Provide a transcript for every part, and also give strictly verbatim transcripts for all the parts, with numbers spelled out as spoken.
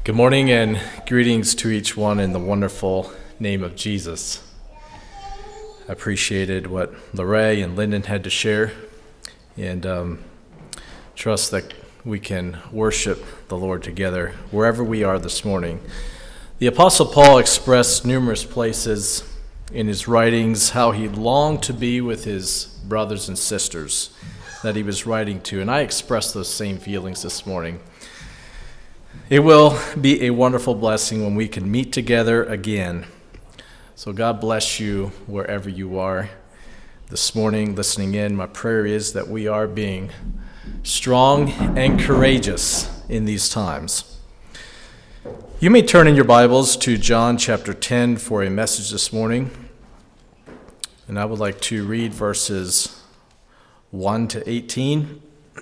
Good morning and greetings to each one in the wonderful name of Jesus. I appreciated what Lorraine and Lyndon had to share, and um, trust that we can worship the Lord together wherever we are this morning. The Apostle Paul expressed numerous places in his writings how he longed to be with his brothers and sisters that he was writing to, and I expressed those same feelings this morning. It will be a wonderful blessing when we can meet together again. So God bless you wherever you are this morning listening in. My prayer is that we are being strong and courageous in these times. You may turn in your Bibles to John chapter ten for a message this morning. And I would like to read verses one to eighteen.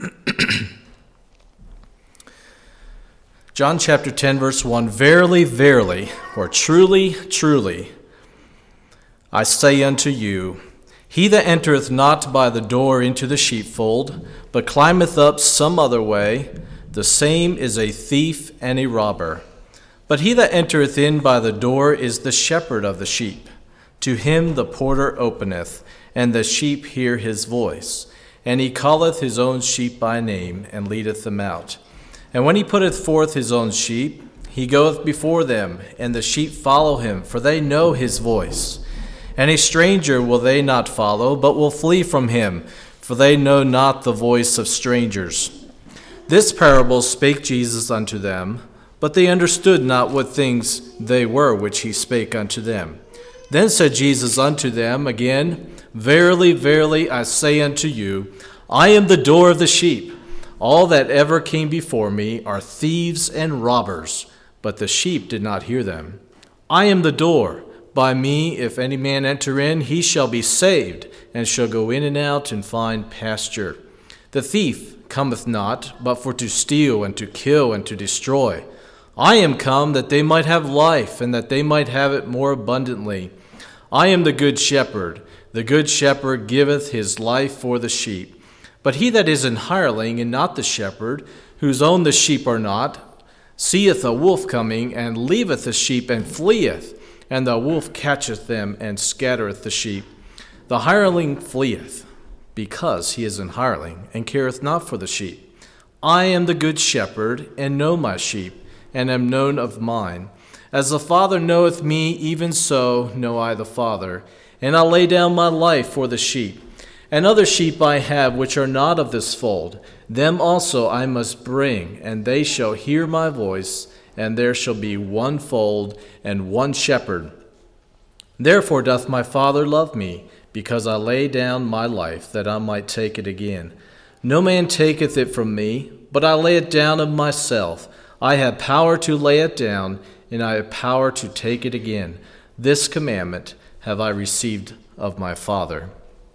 John chapter ten, verse one, Verily, verily, or truly, truly, I say unto you, he that entereth not by the door into the sheepfold, but climbeth up some other way, the same is a thief and a robber. But he that entereth in by the door is the shepherd of the sheep. To him the porter openeth, and the sheep hear his voice. And he calleth his own sheep by name, and leadeth them out. And when he putteth forth his own sheep, he goeth before them, and the sheep follow him, for they know his voice. And a stranger will they not follow, but will flee from him, for they know not the voice of strangers. This parable spake Jesus unto them, but they understood not what things they were which he spake unto them. Then said Jesus unto them again, Verily, verily, I say unto you, I am the door of the sheep. All that ever came before me are thieves and robbers, but the sheep did not hear them. I am the door. By me, if any man enter in, he shall be saved, and shall go in and out and find pasture. The thief cometh not, but for to steal and to kill and to destroy. I am come that they might have life, and that they might have it more abundantly. I am the good shepherd. The good shepherd giveth his life for the sheep. But he that is an hireling, and not the shepherd, whose own the sheep are not, seeth a wolf coming, and leaveth the sheep, and fleeth. And the wolf catcheth them, and scattereth the sheep. The hireling fleeth, because he is an hireling, and careth not for the sheep. I am the good shepherd, and know my sheep, and am known of mine. As the Father knoweth me, even so know I the Father. And I lay down my life for the sheep. And other sheep I have which are not of this fold. Them also I must bring, and they shall hear my voice, and there shall be one fold and one shepherd. Therefore doth my Father love me, because I lay down my life, that I might take it again. No man taketh it from me, but I lay it down of myself. I have power to lay it down, and I have power to take it again. This commandment have I received of my Father.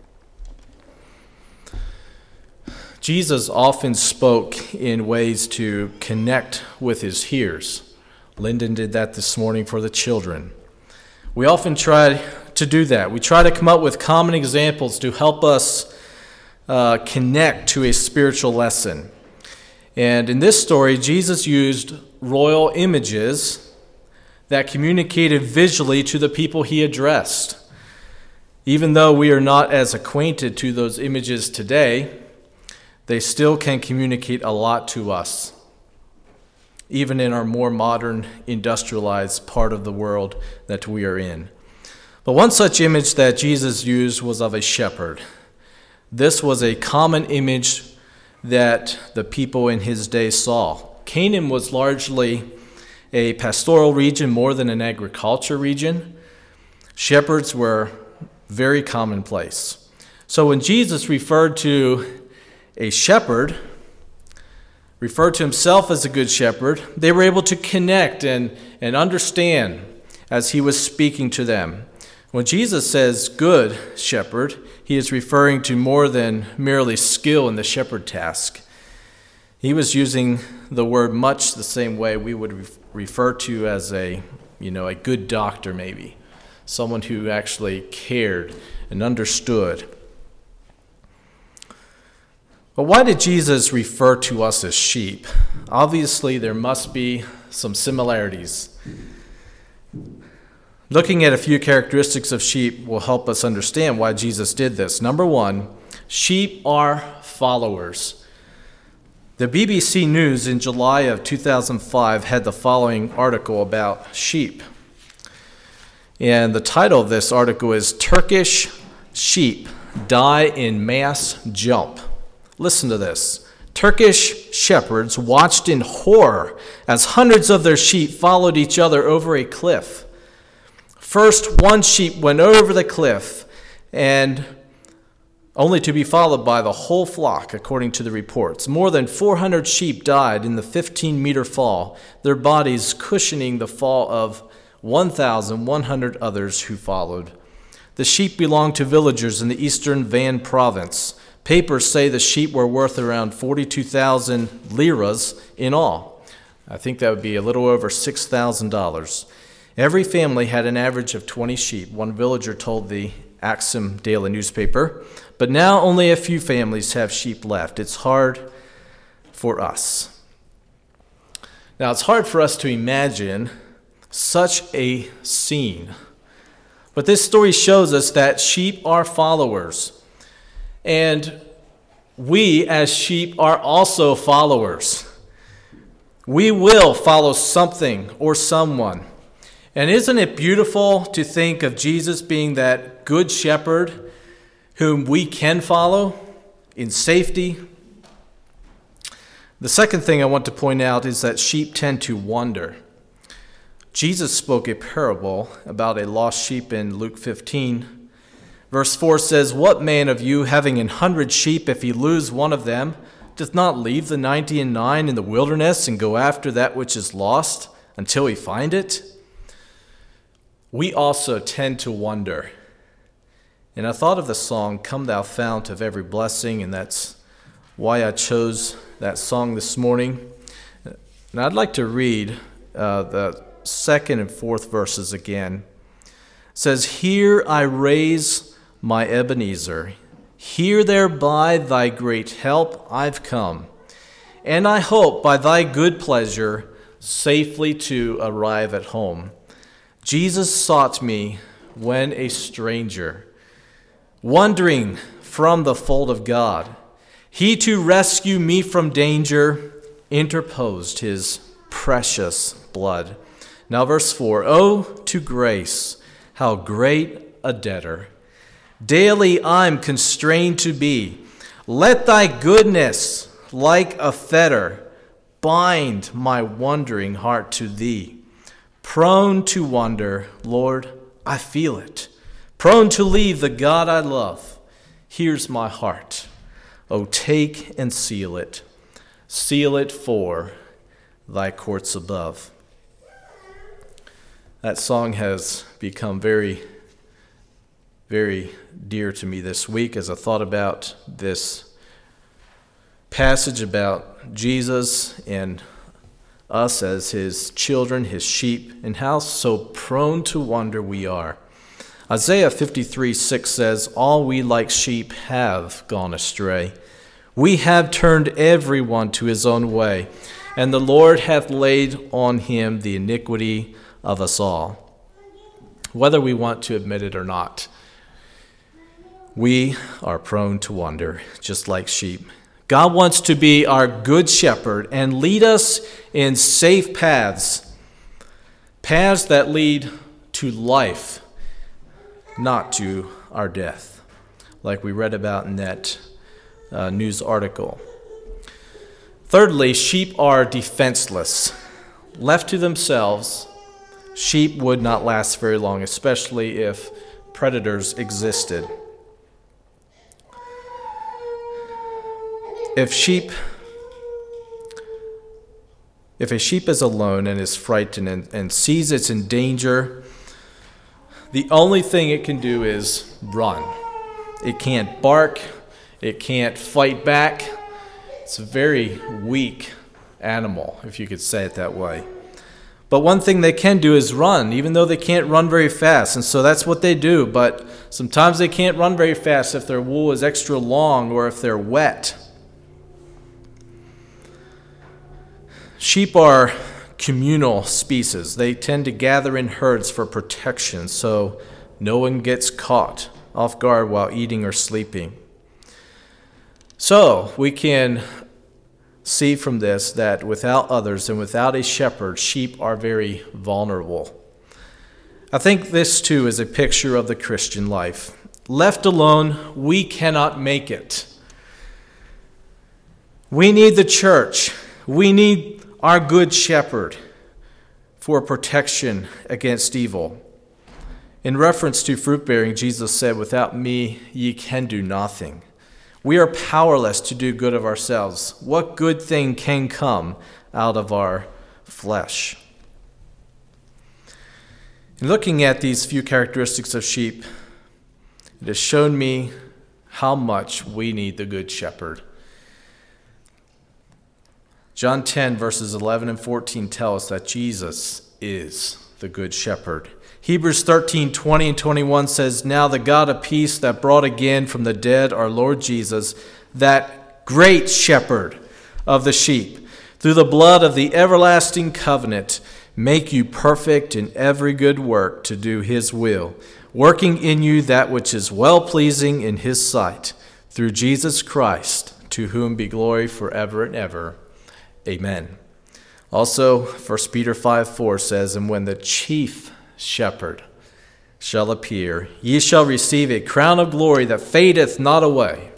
Jesus often spoke in ways to connect with his hearers. Lyndon did that this morning for the children. We often try to do that. We try to come up with common examples to help us uh, connect to a spiritual lesson. And in this story, Jesus used royal images that communicated visually to the people he addressed. Even though we are not as acquainted to those images today, they still can communicate a lot to us, even in our more modern, industrialized part of the world that we are in. But one such image that Jesus used was of a shepherd. This was a common image that the people in his day saw. Canaan was largely a pastoral region more than an agriculture region. Shepherds were very commonplace. So when Jesus referred to a shepherd, referred to himself as a good shepherd, they were able to connect and, and understand as he was speaking to them. When Jesus says good shepherd, he is referring to more than merely skill in the shepherd task. He was using the word much the same way we would re- refer to as a, you know, a good doctor maybe, someone who actually cared and understood. But why did Jesus refer to us as sheep? Obviously, there must be some similarities. Looking at a few characteristics of sheep will help us understand why Jesus did this. Number one, sheep are followers. The B B C News in July of two thousand five had the following article about sheep. And the title of this article is Turkish Sheep Die in Mass Jump. Listen to this. Turkish shepherds watched in horror as hundreds of their sheep followed each other over a cliff. First, one sheep went over the cliff, and only to be followed by the whole flock, according to the reports. More than four hundred sheep died in the fifteen-meter fall, their bodies cushioning the fall of one thousand one hundred others who followed. The sheep belonged to villagers in the eastern Van province. Papers say the sheep were worth around forty-two thousand liras in all. I think that would be a little over six thousand dollars. Every family had an average of twenty sheep, one villager told the Axim Daily newspaper. But now only a few families have sheep left. It's hard for us. Now, it's hard for us to imagine such a scene. But this story shows us that sheep are followers. And we, as sheep, are also followers. We will follow something or someone. And isn't it beautiful to think of Jesus being that good shepherd whom we can follow in safety? The second thing I want to point out is that sheep tend to wander. Jesus spoke a parable about a lost sheep in Luke fifteen. Verse four says, "What man of you, having an hundred sheep, if he lose one of them, doth not leave the ninety and nine in the wilderness and go after that which is lost until he find it?" We also tend to wander. And I thought of the song, "Come Thou Fount of Every Blessing," and that's why I chose that song this morning. And I'd like to read uh, the second and fourth verses again. It says, "Here I raise my Ebenezer. Here thereby thy great help I've come. And I hope by thy good pleasure safely to arrive at home. Jesus sought me when a stranger, wandering from the fold of God. He to rescue me from danger interposed his precious blood." Now verse four, "Oh, to grace, how great a debtor daily I'm constrained to be. Let thy goodness, like a fetter, bind my wandering heart to thee. Prone to wander, Lord, I feel it. Prone to leave the God I love. Here's my heart. Oh, take and seal it. Seal it for thy courts above." That song has become very, very dear to me this week as I thought about this passage about Jesus and us as his children, his sheep, and how so prone to wander we are. Isaiah fifty-three six says, "All we like sheep have gone astray. We have turned every one to his own way, and the Lord hath laid on him the iniquity of us all." Whether we want to admit it or not, we are prone to wander, just like sheep. God wants to be our good shepherd and lead us in safe paths, paths that lead to life, not to our death, like we read about in that uh, news article. Thirdly, sheep are defenseless. Left to themselves, sheep would not last very long, especially if predators existed. If sheep, if a sheep is alone and is frightened and, and sees it's in danger, the only thing it can do is run. It can't bark. It can't fight back. It's a very weak animal, if you could say it that way. But one thing they can do is run, even though they can't run very fast. And so that's what they do. But sometimes they can't run very fast if their wool is extra long or if they're wet. Sheep are communal species. They tend to gather in herds for protection, so no one gets caught off guard while eating or sleeping. So we can see from this that without others and without a shepherd, sheep are very vulnerable. I think this too is a picture of the Christian life. Left alone, we cannot make it. We need the church. We need our good shepherd for protection against evil. In reference to fruit bearing, Jesus said, "Without me, ye can do nothing." We are powerless to do good of ourselves. What good thing can come out of our flesh? In looking at these few characteristics of sheep, it has shown me how much we need the good shepherd. John ten, verses eleven and fourteen tell us that Jesus is the good shepherd. Hebrews thirteen, twenty and twenty-one says, "Now the God of peace that brought again from the dead our Lord Jesus, that great shepherd of the sheep, through the blood of the everlasting covenant, make you perfect in every good work to do his will, working in you that which is well-pleasing in his sight, through Jesus Christ, to whom be glory forever and ever. Amen." Also, First Peter five four says, "And when the chief shepherd shall appear, ye shall receive a crown of glory that fadeth not away."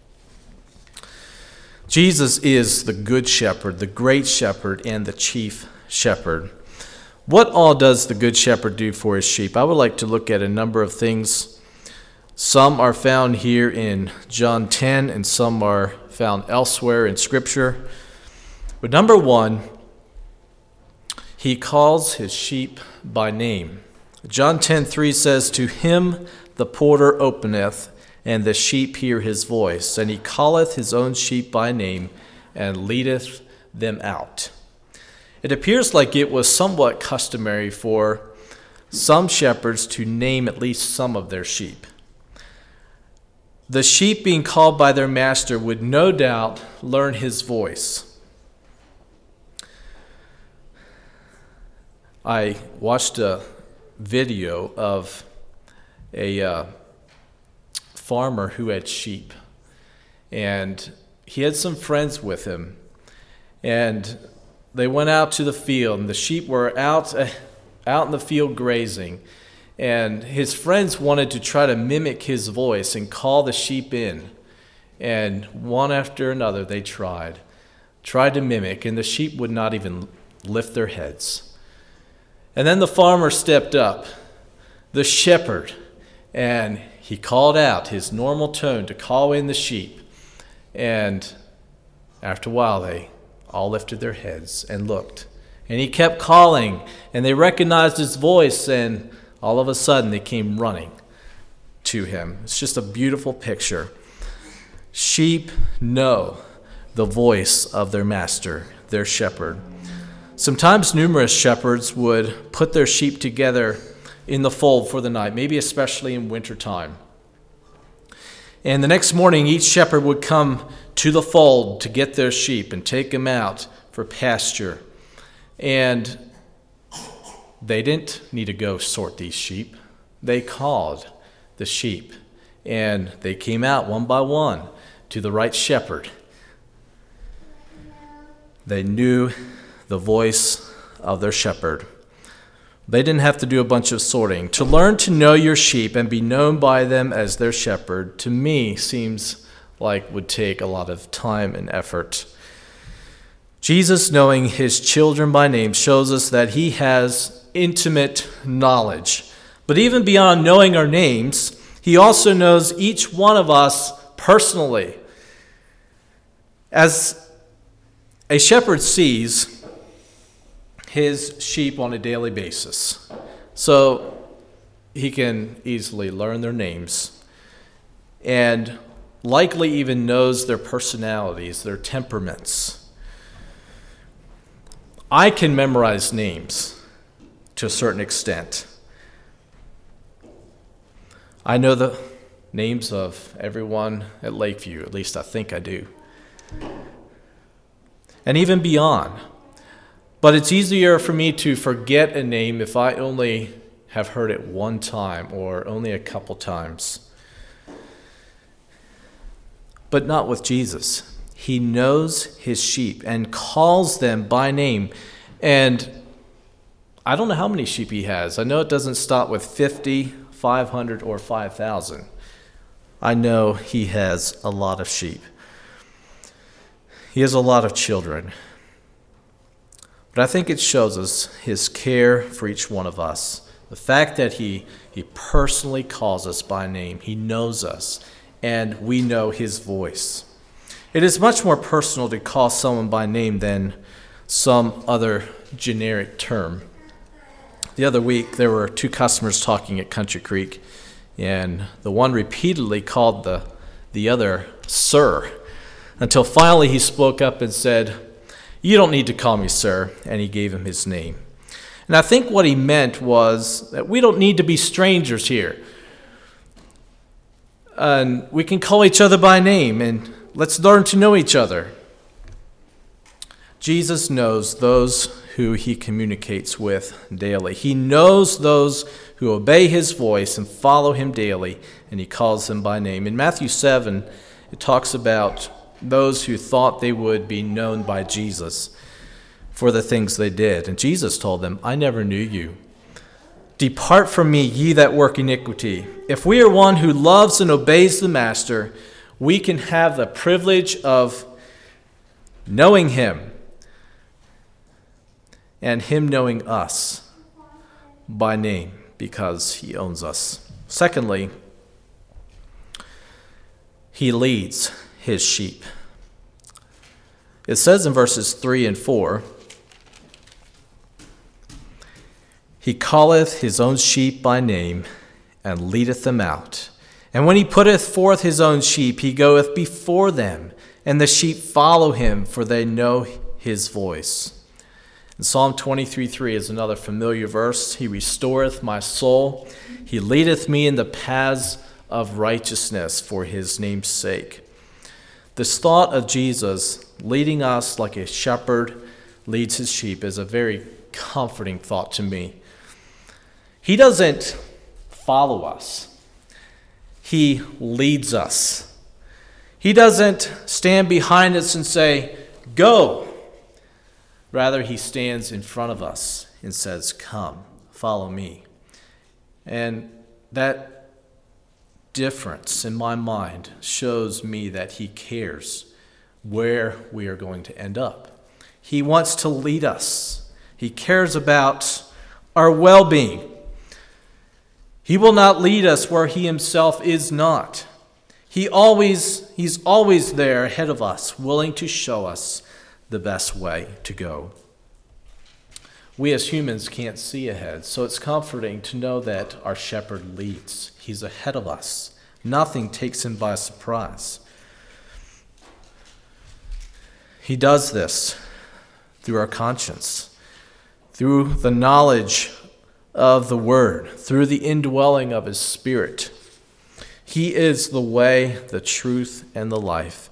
Jesus is the good shepherd, the great shepherd, and the chief shepherd. What all does the good shepherd do for his sheep? I would like to look at a number of things. Some are found here in John ten, and some are found elsewhere in Scripture. But number one, he calls his sheep by name. John ten three says, "To him the porter openeth, and the sheep hear his voice, and he calleth his own sheep by name, and leadeth them out." It appears like it was somewhat customary for some shepherds to name at least some of their sheep. The sheep being called by their master would no doubt learn his voice. I watched a video of a uh, farmer who had sheep, and he had some friends with him, and they went out to the field, and the sheep were out uh, out in the field grazing, and his friends wanted to try to mimic his voice and call the sheep in, and one after another they tried tried to mimic, and the sheep would not even lift their heads. And then the farmer stepped up, the shepherd, and he called out his normal tone to call in the sheep. And after a while, they all lifted their heads and looked. And he kept calling, and they recognized his voice, and all of a sudden they came running to him. It's just a beautiful picture. Sheep know the voice of their master, their shepherd. Sometimes numerous shepherds would put their sheep together in the fold for the night, maybe especially in wintertime. And the next morning, each shepherd would come to the fold to get their sheep and take them out for pasture. And they didn't need to go sort these sheep. They called the sheep, and they came out one by one to the right shepherd. They knew the voice of their shepherd. They didn't have to do a bunch of sorting. To learn to know your sheep and be known by them as their shepherd, to me, seems like would take a lot of time and effort. Jesus, knowing his children by name, shows us that he has intimate knowledge. But even beyond knowing our names, he also knows each one of us personally. As a shepherd sees his sheep on a daily basis, so he can easily learn their names and likely even knows their personalities, their temperaments. I can memorize names to a certain extent. I know the names of everyone at Lakeview, at least I think I do. And even beyond. But it's easier for me to forget a name if I only have heard it one time or only a couple times. But not with Jesus. He knows his sheep and calls them by name. And I don't know how many sheep he has. I know it doesn't stop with fifty, five hundred, or five thousand. I know he has a lot of sheep. He has a lot of children. But I think it shows us his care for each one of us. The fact that he, he personally calls us by name. He knows us, and we know his voice. It is much more personal to call someone by name than some other generic term. The other week, there were two customers talking at Country Creek, and the one repeatedly called the, the other sir, until finally he spoke up and said, "You don't need to call me sir," and he gave him his name. And I think what he meant was that we don't need to be strangers here. And we can call each other by name, and let's learn to know each other. Jesus knows those who he communicates with daily. He knows those who obey his voice and follow him daily, and he calls them by name. In Matthew seven, it talks about those who thought they would be known by Jesus for the things they did. And Jesus told them, "I never knew you. Depart from me, ye that work iniquity." If we are one who loves and obeys the Master, we can have the privilege of knowing him and him knowing us by name because he owns us. Secondly, he leads his sheep. It says in verses three and four, "He calleth his own sheep by name, and leadeth them out. And when he putteth forth his own sheep, he goeth before them, and the sheep follow him, for they know his voice." And Psalm twenty-three three is another familiar verse. "He restoreth my soul. He leadeth me in the paths of righteousness for his name's sake." This thought of Jesus leading us like a shepherd leads his sheep is a very comforting thought to me. He doesn't follow us. He leads us. He doesn't stand behind us and say, "Go." Rather, he stands in front of us and says, "Come, follow me." And that difference in my mind shows me that he cares where we are going to end up. He wants to lead us. He cares about our well-being. He will not lead us where he himself is not. He always, he's always there ahead of us, willing to show us the best way to go. We as humans can't see ahead, so it's comforting to know that our shepherd leads. He's ahead of us. Nothing takes him by surprise. He does this through our conscience, through the knowledge of the Word, through the indwelling of his Spirit. He is the way, the truth, and the life.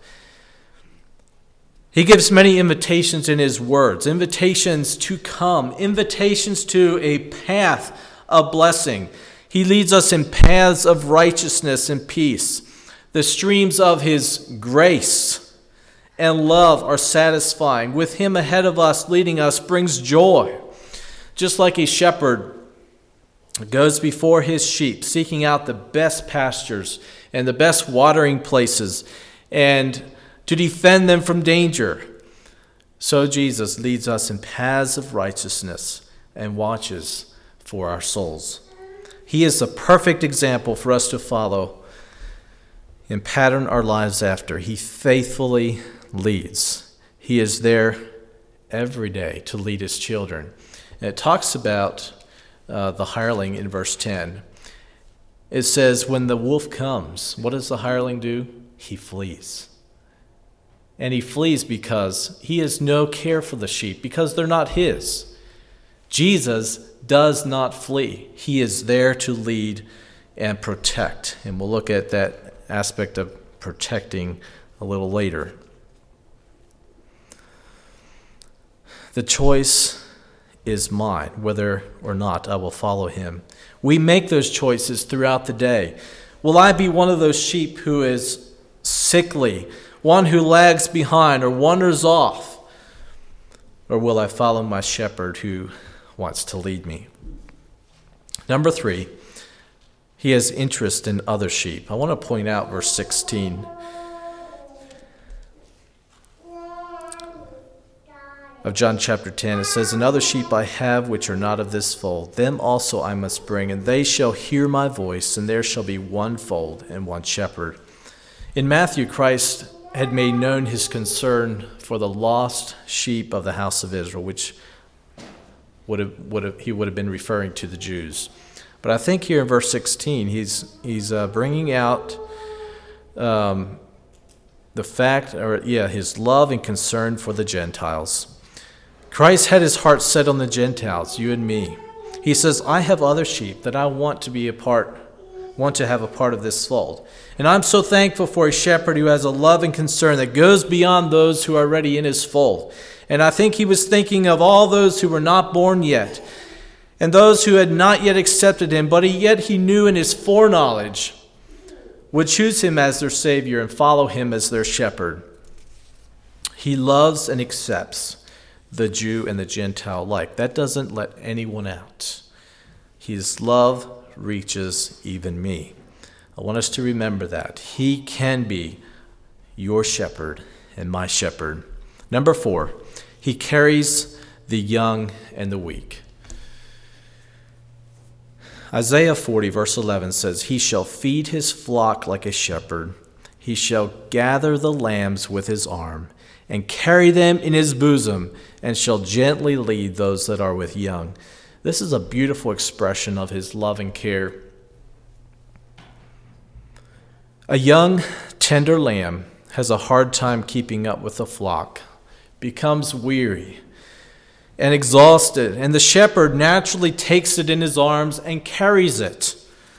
He gives many invitations in his words, invitations to come, invitations to a path of blessing. He leads us in paths of righteousness and peace. The streams of his grace and love are satisfying. With him ahead of us, leading us, brings joy. Just like a shepherd goes before his sheep, seeking out the best pastures and the best watering places, and to defend them from danger, so Jesus leads us in paths of righteousness and watches for our souls. He is the perfect example for us to follow and pattern our lives after. He faithfully leads. He is there every day to lead his children. And it talks about uh, the hireling in verse ten. It says, when the wolf comes, what does the hireling do? He flees. And he flees because he has no care for the sheep, because they're not his. Jesus does not flee. He is there to lead and protect. And we'll look at that aspect of protecting a little later. The choice is mine, whether or not I will follow him. We make those choices throughout the day. Will I be one of those sheep who is sickly, one who lags behind or wanders off? Or will I follow my shepherd who wants to lead me? Number three, he has interest in other sheep. I want to point out verse sixteen of John chapter ten. It says, "And other sheep I have which are not of this fold. Them also I must bring, and they shall hear my voice, and there shall be one fold and one shepherd." In Matthew, Christ had made known his concern for the lost sheep of the house of Israel, which would have, would have, he would have been referring to the Jews. But I think here in verse sixteen, he's he's uh, bringing out um, the fact, or yeah, his love and concern for the Gentiles. Christ had his heart set on the Gentiles, you and me. He says, "I have other sheep that I want to be a part, want to have a part of this fold. And I'm so thankful for a shepherd who has a love and concern that goes beyond those who are already in his fold." And I think he was thinking of all those who were not born yet, and those who had not yet accepted him, but he, yet he knew in his foreknowledge would choose him as their Savior and follow him as their shepherd. He loves and accepts the Jew and the Gentile alike. That doesn't let anyone out. His love reaches even me. I want us to remember that. He can be your shepherd and my shepherd. Number four, he carries the young and the weak. Isaiah forty, verse eleven says, "He shall feed his flock like a shepherd. He shall gather the lambs with his arm, and carry them in his bosom, and shall gently lead those that are with young." This is a beautiful expression of his love and care. A young, tender lamb has a hard time keeping up with the flock, becomes weary and exhausted, and the shepherd naturally takes it in his arms and carries it.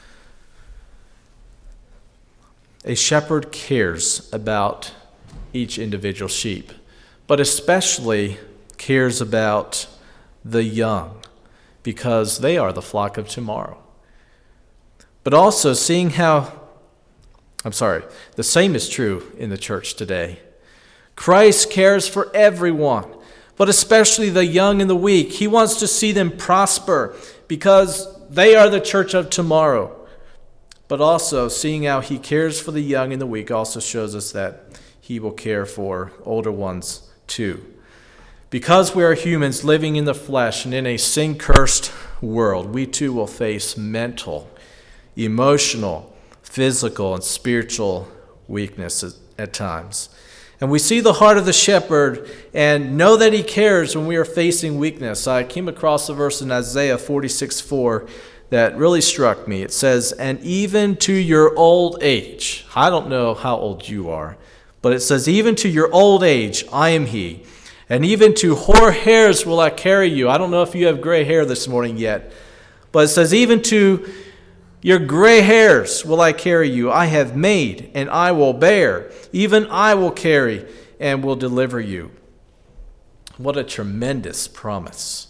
A shepherd cares about each individual sheep, but especially cares about the young, because they are the flock of tomorrow. But also seeing how, I'm sorry, the same is true in the church today. Christ cares for everyone, but especially the young and the weak. He wants to see them prosper because they are the church of tomorrow. But also, seeing how he cares for the young and the weak also shows us that he will care for older ones too. Because we are humans living in the flesh and in a sin-cursed world, we too will face mental, emotional, physical, and spiritual weaknesses at times. And we see the heart of the shepherd and know that he cares when we are facing weakness. I came across a verse in Isaiah forty-six four that really struck me. It says, "And even to your old age," I don't know how old you are, but it says, "Even to your old age, I am he. And even to hoar hairs will I carry you." I don't know if you have gray hair this morning yet, but it says, "Even to your gray hairs will I carry you. I have made, and I will bear. Even I will carry, and will deliver you." What a tremendous promise.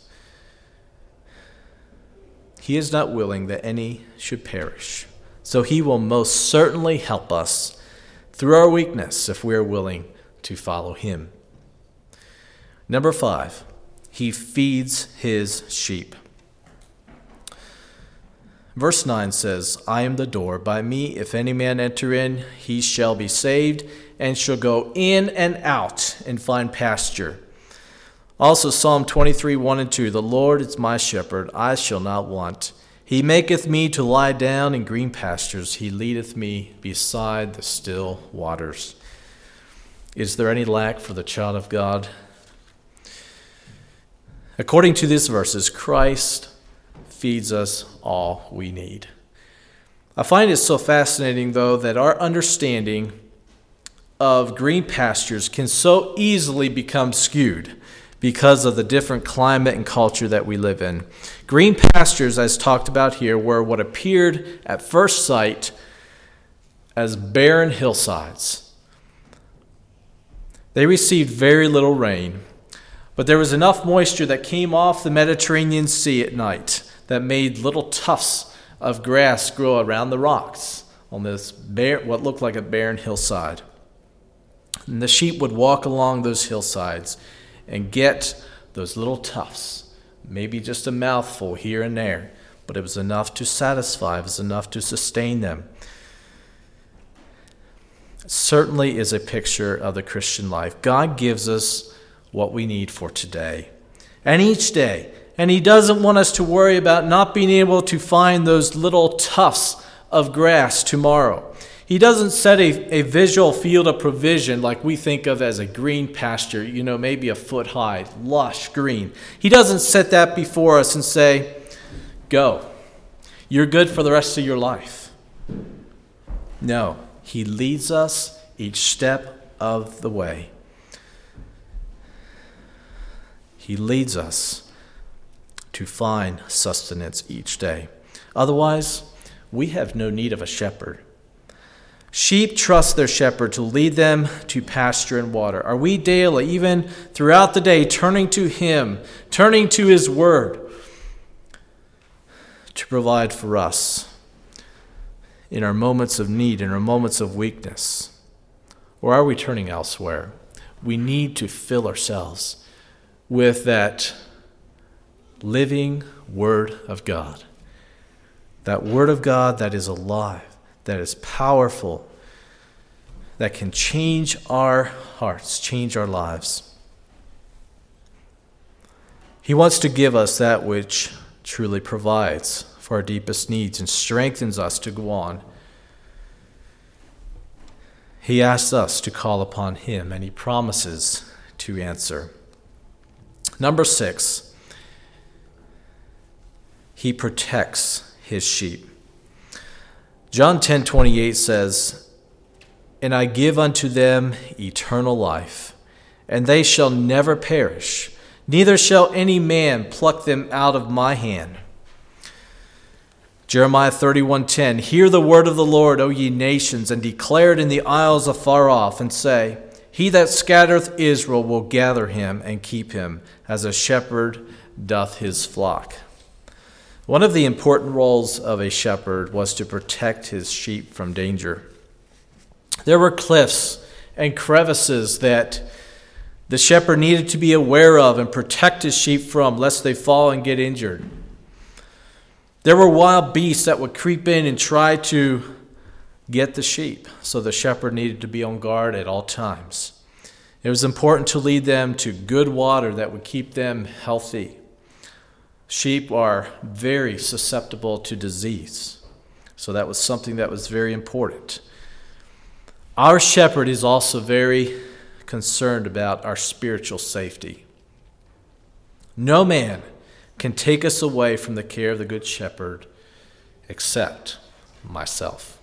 He is not willing that any should perish, so he will most certainly help us through our weakness if we are willing to follow him. Number five, he feeds his sheep. Verse nine says, "I am the door. By me, if any man enter in, he shall be saved, and shall go in and out and find pasture." Also, Psalm twenty-three, one and two, "The Lord is my shepherd, I shall not want. He maketh me to lie down in green pastures. He leadeth me beside the still waters." Is there any lack for the child of God? According to these verses, Christ feeds us all we need. I find it so fascinating, though, that our understanding of green pastures can so easily become skewed because of the different climate and culture that we live in. Green pastures, as talked about here, were what appeared at first sight as barren hillsides. They received very little rain, But there was enough moisture that came off the Mediterranean Sea at night that made little tufts of grass grow around the rocks on this bare, what looked like a barren hillside. And the sheep would walk along those hillsides and get those little tufts, maybe just a mouthful here and there, but it was enough to satisfy, it was enough to sustain them. It certainly is a picture of the Christian life. God gives us what we need for today and each day. And he doesn't want us to worry about not being able to find those little tufts of grass tomorrow. He doesn't set a, a visual field of provision like we think of as a green pasture, you know, maybe a foot high, lush green. He doesn't set that before us and say, go, you're good for the rest of your life. No, he leads us each step of the way. He leads us to find sustenance each day. Otherwise, we have no need of a shepherd. Sheep trust their shepherd to lead them to pasture and water. Are we daily, even throughout the day, turning to him, turning to his word to provide for us in our moments of need, in our moments of weakness? Or are we turning elsewhere? We need to fill ourselves with that living word of God. That word of God that is alive, that is powerful, that can change our hearts, change our lives. He wants to give us that which truly provides for our deepest needs and strengthens us to go on. He asks us to call upon him, and he promises to answer. Number six, he protects his sheep. John ten twenty-eight says, "And I give unto them eternal life, and they shall never perish, neither shall any man pluck them out of my hand." Jeremiah thirty-one ten, "Hear the word of the Lord, O ye nations, and declare it in the isles afar off, and say, He that scattereth Israel will gather him and keep him, as a shepherd doth his flock." One of the important roles of a shepherd was to protect his sheep from danger. There were cliffs and crevices that the shepherd needed to be aware of and protect his sheep from, lest they fall and get injured. There were wild beasts that would creep in and try to get the sheep, so the shepherd needed to be on guard at all times. It was important to lead them to good water that would keep them healthy. Sheep are very susceptible to disease, so that was something that was very important. Our shepherd is also very concerned about our spiritual safety. No man can take us away from the care of the Good Shepherd except myself.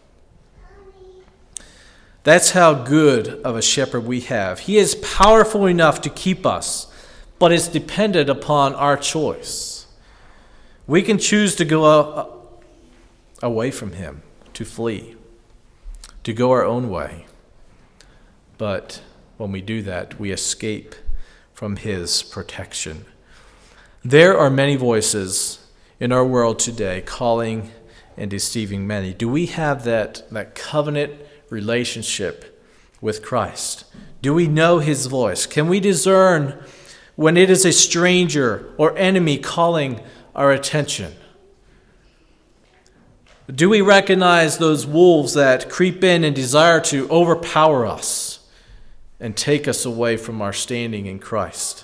That's how good of a shepherd we have. He is powerful enough to keep us, but it's dependent upon our choice. We can choose to go away from him, to flee, to go our own way. But when we do that, we escape from his protection. There are many voices in our world today calling and deceiving many. Do we have that, that covenant relationship with Christ? Do we know his voice? Can we discern when it is a stranger or enemy calling our attention? Do we recognize those wolves that creep in and desire to overpower us and take us away from our standing in Christ?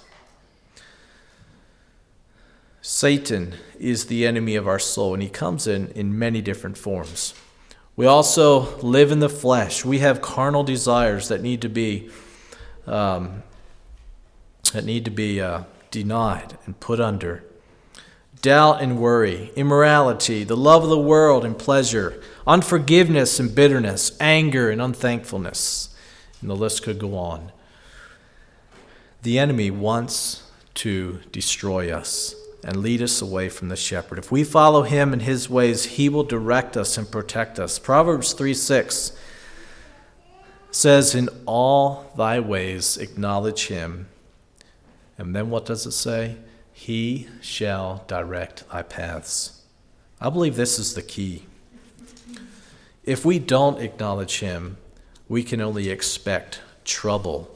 Satan is the enemy of our soul, and he comes in in many different forms. We also live in the flesh. We have carnal desires that need to be um, that need to be uh, denied and put under. Doubt and worry, immorality, the love of the world and pleasure, unforgiveness and bitterness, anger and unthankfulness, and the list could go on. The enemy wants to destroy us and lead us away from the shepherd. If we follow him and his ways, he will direct us and protect us. Proverbs three six says, "In all thy ways acknowledge him, And then what does it say? He shall direct thy paths. I believe this is the key. If we don't acknowledge him, we can only expect trouble.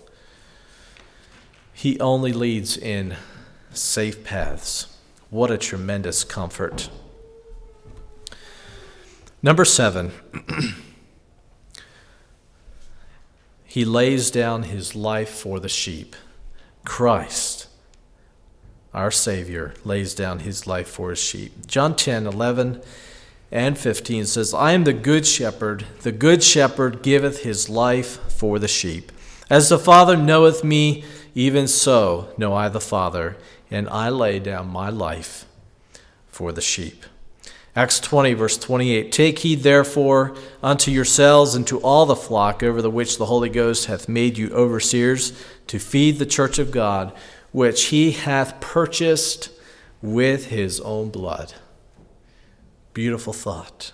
He only leads in safe paths. What a tremendous comfort. Number seven, he lays down his life for the sheep. Christ, our Savior, lays down his life for his sheep. John ten, eleven and fifteen says, I am the good shepherd. The good shepherd giveth his life for the sheep. As the Father knoweth me, even so know I the Father, and I lay down my life for the sheep. Acts twenty, verse twenty-eight, Take heed therefore unto yourselves and to all the flock over the which the Holy Ghost hath made you overseers, to feed the church of God, which he hath purchased with his own blood. Beautiful thought.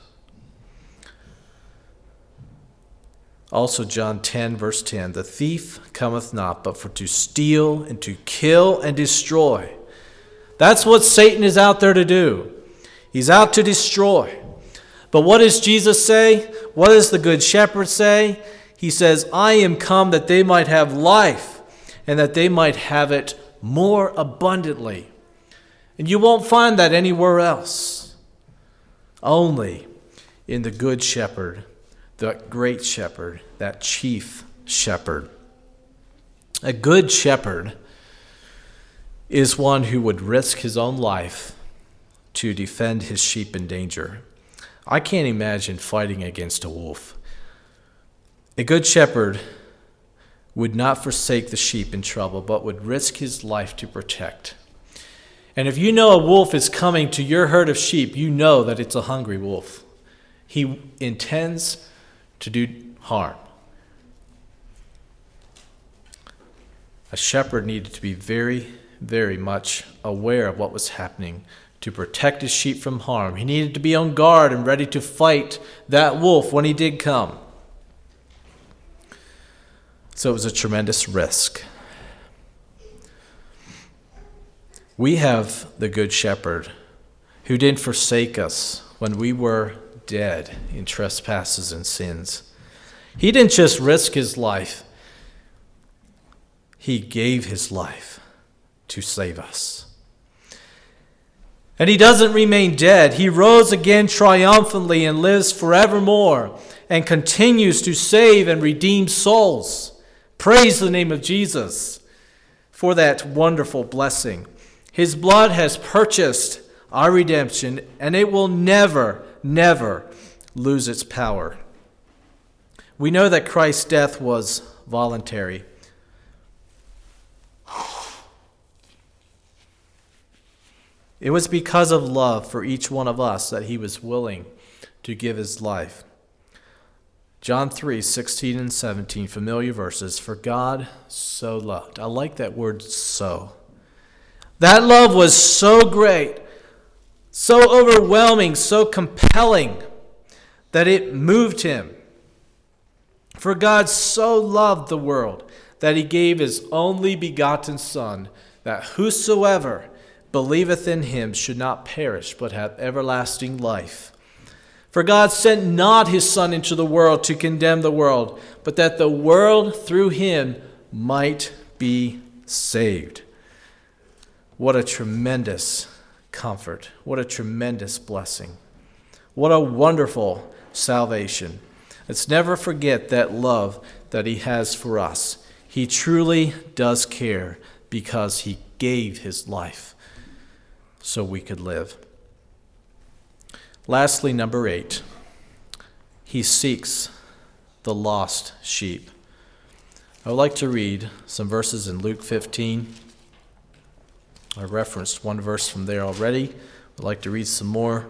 Also John ten, verse ten, The thief cometh not but for to steal and to kill and destroy. That's what Satan is out there to do. He's out to destroy. But what does Jesus say? What does the Good Shepherd say? He says, I am come that they might have life, and that they might have it more abundantly. And you won't find that anywhere else. Only in the Good Shepherd, the great shepherd, that chief shepherd. A good shepherd is one who would risk his own life to defend his sheep in danger. I can't imagine fighting against a wolf. A good shepherd would not forsake the sheep in trouble, but would risk his life to protect. And if you know a wolf is coming to your herd of sheep, you know that it's a hungry wolf. He intends to do harm. A shepherd needed to be very, very much aware of what was happening to protect his sheep from harm. He needed to be on guard and ready to fight that wolf when he did come. So it was a tremendous risk. We have the Good Shepherd who didn't forsake us when we were dead in trespasses and sins. He didn't just risk his life. He gave his life to save us. And he doesn't remain dead. He rose again triumphantly and lives forevermore and continues to save and redeem souls. Praise the name of Jesus for that wonderful blessing. His blood has purchased our redemption, and it will never, never lose its power. We know that Christ's death was voluntary. It was because of love for each one of us that he was willing to give his life. John three, sixteen and seventeen, familiar verses. For God so loved. I like that word so. That love was so great, so overwhelming, so compelling that it moved him. For God so loved the world that he gave his only begotten Son, that whosoever believeth in him should not perish, but have everlasting life. For God sent not his Son into the world to condemn the world, but that the world through him might be saved. What a tremendous comfort. What a tremendous blessing. What a wonderful salvation. Let's never forget that love that he has for us. He truly does care because he gave his life so we could live. Lastly, number eight, he seeks the lost sheep. I would like to read some verses in Luke fifteen. I referenced one verse from there already. I'd like to read some more.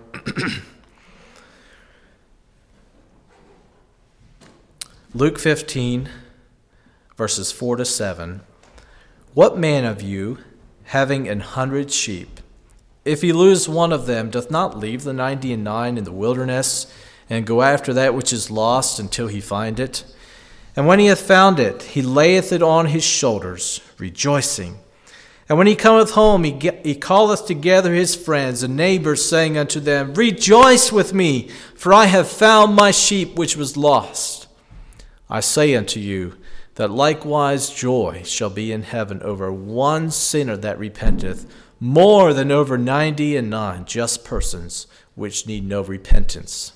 Luke fifteen, verses four to seven. What man of you, having an hundred sheep, if he lose one of them, doth not leave the ninety and nine in the wilderness, and go after that which is lost until he find it? And when he hath found it, he layeth it on his shoulders, rejoicing. And when he cometh home, he, get, he calleth together his friends and neighbors, saying unto them, Rejoice with me, for I have found my sheep which was lost. I say unto you, that likewise joy shall be in heaven over one sinner that repenteth, more than over ninety and nine just persons which need no repentance.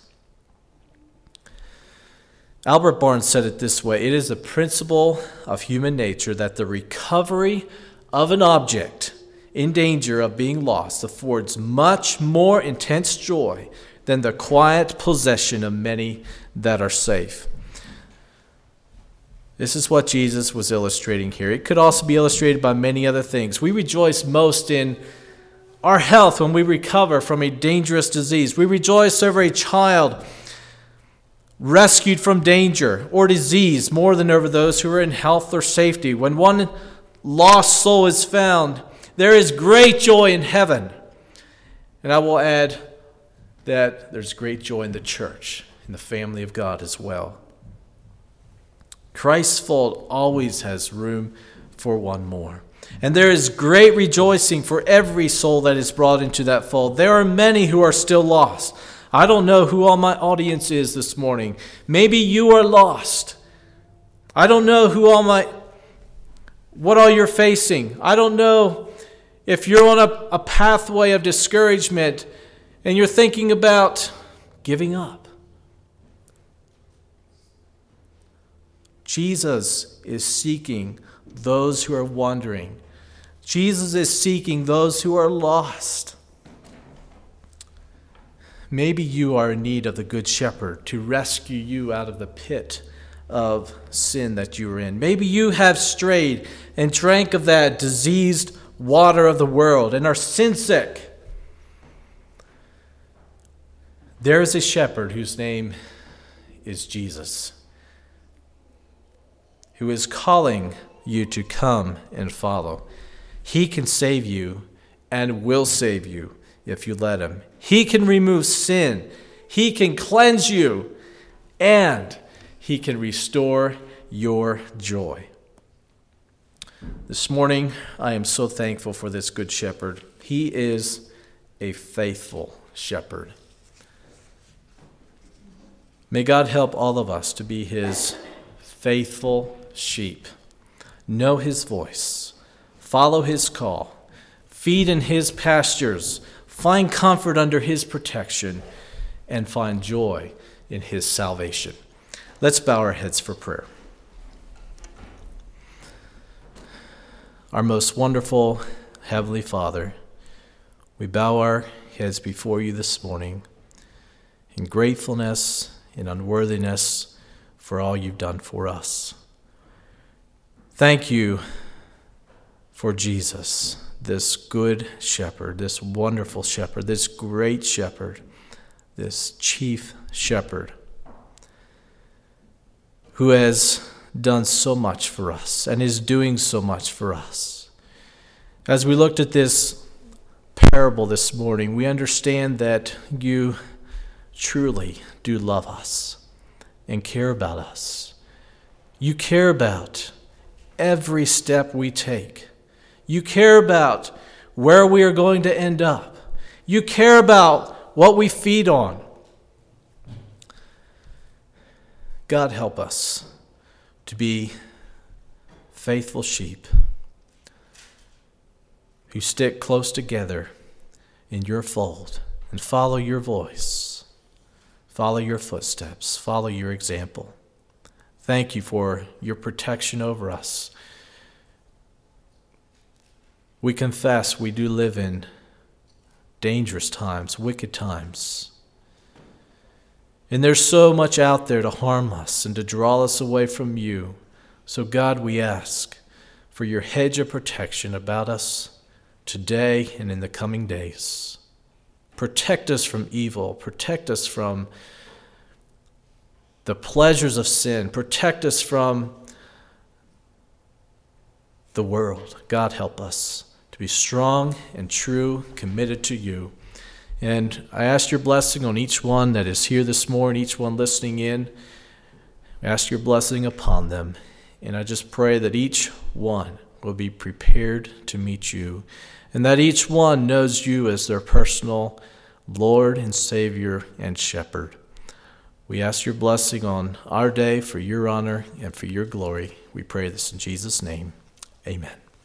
Albert Barnes said it this way: it is a principle of human nature that the recovery of an object in danger of being lost affords much more intense joy than the quiet possession of many that are safe. This is what Jesus was illustrating here. It could also be illustrated by many other things. We rejoice most in our health when we recover from a dangerous disease. We rejoice over a child rescued from danger or disease more than over those who are in health or safety. When one lost soul is found, there is great joy in heaven. And I will add that there's great joy in the church, in the family of God as well. Christ's fold always has room for one more. And there is great rejoicing for every soul that is brought into that fold. There are many who are still lost. I don't know who all my audience is this morning. Maybe you are lost. I don't know who all my, what all you're facing. I don't know if you're on a, a pathway of discouragement and you're thinking about giving up. Jesus is seeking those who are wandering. Jesus is seeking those who are lost. Maybe you are in need of the Good Shepherd to rescue you out of the pit of sin that you are in. Maybe you have strayed and drank of that diseased water of the world and are sin sick. There is a shepherd whose name is Jesus, who is calling you to come and follow. He can save you and will save you if you let him. He can remove sin. He can cleanse you. And he can restore your joy. This morning, I am so thankful for this good shepherd. He is a faithful shepherd. May God help all of us to be his faithful sheep. Know his voice. Follow his call. Feed in his pastures. Find comfort under his protection. And find joy in his salvation. Let's bow our heads for prayer. Our most wonderful Heavenly Father, we bow our heads before you this morning in gratefulness and unworthiness for all you've done for us. Thank you for Jesus, this good shepherd, this wonderful shepherd, this great shepherd, this chief shepherd, who has done so much for us and is doing so much for us. As we looked at this parable this morning, we understand that you truly do love us and care about us. You care about every step we take. You care about where we are going to end up. You care about what we feed on. God, help us to be faithful sheep who stick close together in your fold and follow your voice, follow your footsteps, follow your example. Thank you for your protection over us. We confess we do live in dangerous times, wicked times. And there's so much out there to harm us and to draw us away from you. So God, we ask for your hedge of protection about us today and in the coming days. Protect us from evil. Protect us from the pleasures of sin. Protect us from the world. God, help us to be strong and true, committed to you. And I ask your blessing on each one that is here this morning, each one listening in. I ask your blessing upon them. And I just pray that each one will be prepared to meet you, and that each one knows you as their personal Lord and Savior and Shepherd. We ask your blessing on our day for your honor and for your glory. We pray this in Jesus' name. Amen.